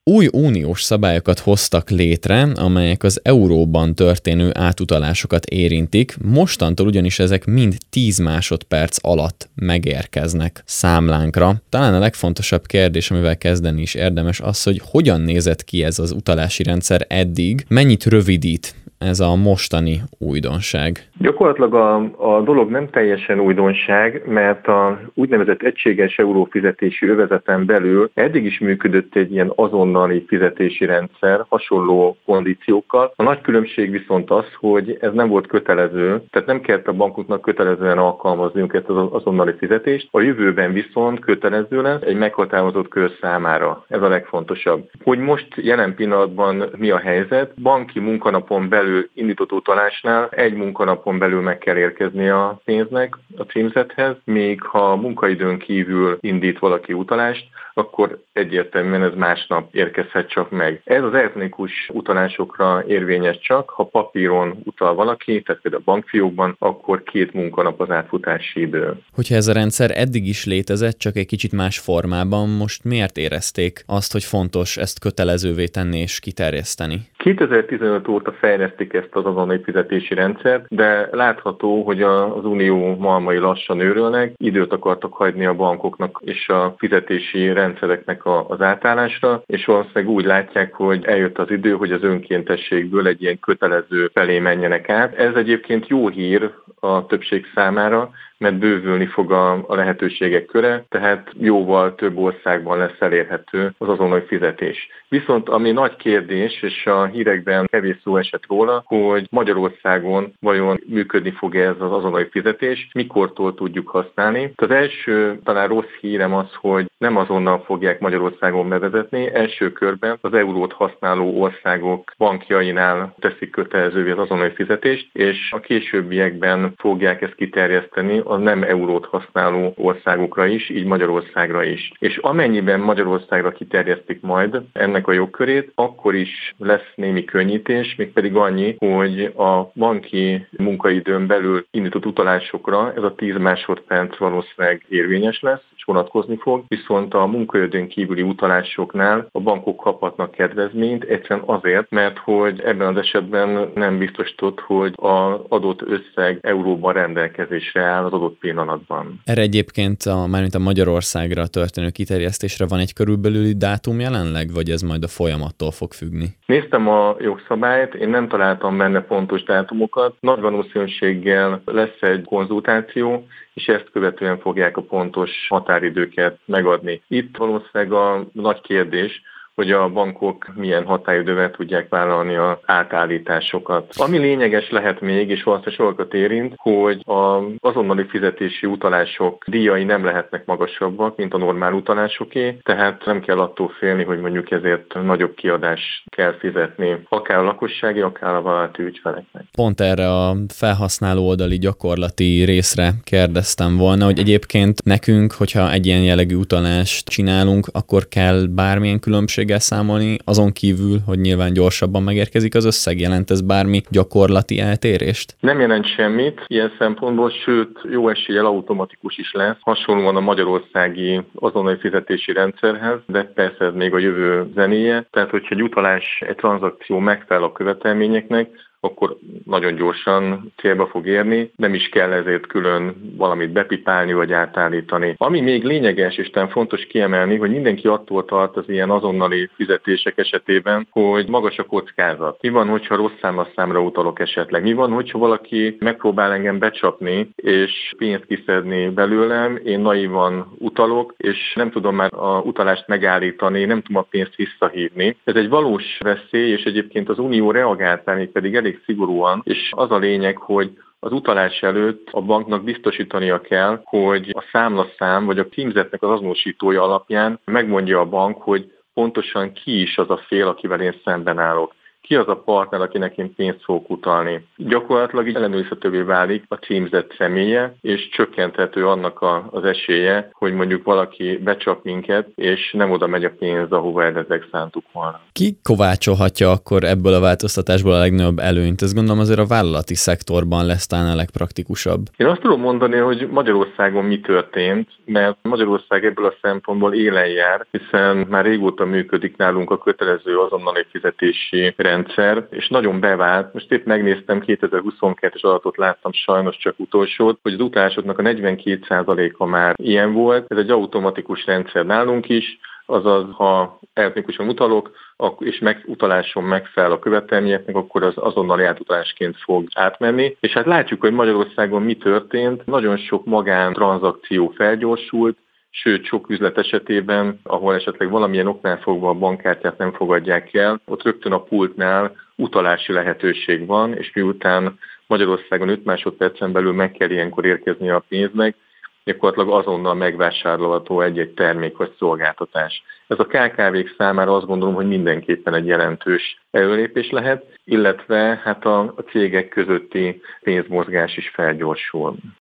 új uniós szabályokat hoztak létre, amelyek az euróban történő átutalásokat érintik, mostantól ugyanis ezek mind 10 másodperc alatt megérkeznek számlánkra. Talán a legfontosabb kérdés, amivel kezdeni is érdemes az, hogy hogyan nézett ki ez az utalási rendszer eddig, mennyit rövidít ez a mostani újdonság? Gyakorlatilag a dolog nem teljesen újdonság, mert a úgynevezett egységes eurófizetési övezeten belül eddig is működött egy ilyen azonnali fizetési rendszer hasonló kondíciókkal. A nagy különbség viszont az, hogy ez nem volt kötelező, tehát nem kellett a bankoknak kötelezően alkalmazniuk ezt az azonnali fizetést, a jövőben viszont kötelező lesz egy meghatározott kör számára. Ez a legfontosabb. Hogy most jelen pillanatban mi a helyzet? Banki munkanapon belül indított utalásnál egy munkanapon belül meg kell érkezni a pénznek a címzethez, még ha munkaidőn kívül indít valaki utalást, akkor egyértelműen ez másnap érkezhet csak meg. Ez az elektronikus utalásokra érvényes csak, ha papíron utal valaki, tehát például a bankfiókban, akkor 2 munkanap az átfutási idő. Hogyha ez a rendszer eddig is létezett, csak egy kicsit más formában, most miért érezték azt, hogy fontos ezt kötelezővé tenni és kiterjeszteni? 2015 óta fejlesztik ezt az azonnali fizetési rendszert, de látható, hogy az unió malmai lassan őrölnek, időt akartak hagyni a bankoknak és a fizetési rendszereknek az átállásra, és valószínűleg úgy látják, hogy eljött az idő, hogy az önkéntességből egy ilyen kötelező felé menjenek át. Ez egyébként jó hír a többség számára, mert bővülni fog a lehetőségek köre, tehát jóval több országban lesz elérhető az azonnali fizetés. Viszont ami nagy kérdés, és a hírekben kevés szó esett róla, hogy Magyarországon vajon működni fog ez az azonnali fizetés, mikortól tudjuk használni. Az első talán rossz hírem az, hogy nem azonnal fogják Magyarországon bevezetni, első körben az eurót használó országok bankjainál teszik kötelezővé az azonnali fizetést, és a későbbiekben fogják ezt kiterjeszteni a nem eurót használó országokra is, így Magyarországra is. És amennyiben Magyarországra kiterjesztik majd ennek a jogkörét, akkor is lesz némi könnyítés, mégpedig annyi, hogy a banki munkaidőn belül indított utalásokra ez a 10 másodperc valószínűleg érvényes lesz, és vonatkozni fog, viszont a munkaidőn kívüli utalásoknál a bankok kaphatnak kedvezményt, egyszerűen azért, mert hogy ebben az esetben nem biztosított, hogy az adott összeg euróban rendelkezésre áll az adott pillanatban. Erre egyébként mármint a Magyarországra történő kiterjesztésre van egy körülbelüli dátum jelenleg, vagy ez majd a folyamattól fog függni? Néztem a jogszabályt, én nem találtam benne pontos dátumokat. Nagy valószínűséggel lesz egy konzultáció, és ezt követően fogják a pontos határidőket megadni. Itt valószínűleg a nagy kérdés, hogy a bankok milyen határidővel tudják vállalni az átállításokat. Ami lényeges lehet még, és valószínűleg sokakat érint, hogy az azonnali fizetési utalások díjai nem lehetnek magasabbak, mint a normál utalásoké, tehát nem kell attól félni, hogy mondjuk ezért nagyobb kiadást kell fizetni, akár a lakossági, akár a vállalati ügyfeleknek. Pont erre a felhasználó oldali gyakorlati részre kérdeztem volna, hogy egyébként nekünk, hogyha egy ilyen jellegű utalást csinálunk, akkor kell bármilyen különbség számolni, azon kívül, hogy nyilván gyorsabban megérkezik az összeg, jelent ez bármi gyakorlati eltérést? Nem jelent semmit ilyen szempontból, sőt, jó eséllyel automatikus is lesz, hasonlóan a magyarországi azonnali fizetési rendszerhez, de persze ez még a jövő zenéje, tehát hogyha egy utalás, egy tranzakció megfelel a követelményeknek, akkor nagyon gyorsan célba fog érni, nem is kell ezért külön valamit bepipálni vagy átállítani. Ami még lényeges és talán fontos kiemelni, hogy mindenki attól tart az ilyen azonnali fizetések esetében, hogy magas a kockázat. Mi van, hogyha rossz számra utalok esetleg? Mi van, hogyha valaki megpróbál engem becsapni és pénzt kiszedni belőlem, én naívan utalok, és nem tudom már a utalást megállítani, nem tudom a pénzt visszahívni. Ez egy valós veszély, és egyébként az Unió reagált rá, még pedig elég szigorúan, és az a lényeg, hogy az utalás előtt a banknak biztosítania kell, hogy a számlaszám vagy a címzetnek az azonosítója alapján megmondja a bank, hogy pontosan ki is az a fél, akivel én szemben állok. ki az a partner, akinek én pénzt fogok utalni. Gyakorlatilag így ellenőrizhetővé válik a címzett személye, és csökkenthető annak az esélye, hogy mondjuk valaki becsap minket, és nem oda megy a pénz, ahova eredetileg szántuk volna. Ki kovácsolhatja akkor ebből a változtatásból a legnagyobb előnyt? Ezt gondolom azért a vállalati szektorban lesz talán a legpraktikusabb. Én azt tudom mondani, hogy Magyarországon mi történt, mert Magyarország ebből a szempontból élen jár, hiszen már régóta működik nálunk a kötelező azonnali fizetési rendszer, és nagyon bevált. Most épp megnéztem, 2022-es adatot láttam, sajnos csak utolsót, hogy az utalásoknak a 42%-a már ilyen volt. Ez egy automatikus rendszer nálunk is, azaz ha elektronikusan utalok, és utaláson megfelel a követelményeknek, akkor az azonnali átutalásként fog átmenni. És hát látjuk, hogy Magyarországon mi történt. Nagyon sok magántranzakció felgyorsult, sőt, sok üzlet esetében, ahol esetleg valamilyen oknál fogva a bankkártyát nem fogadják el, ott rögtön a pultnál utalási lehetőség van, és miután Magyarországon 5 másodpercen belül meg kell ilyenkor érkeznie a pénznek, gyakorlatilag azonnal megvásárolható egy-egy termék vagy szolgáltatás. Ez a KKV-k számára azt gondolom, hogy mindenképpen egy jelentős előrelépés lehet, illetve hát a cégek közötti pénzmozgás is felgyorsul.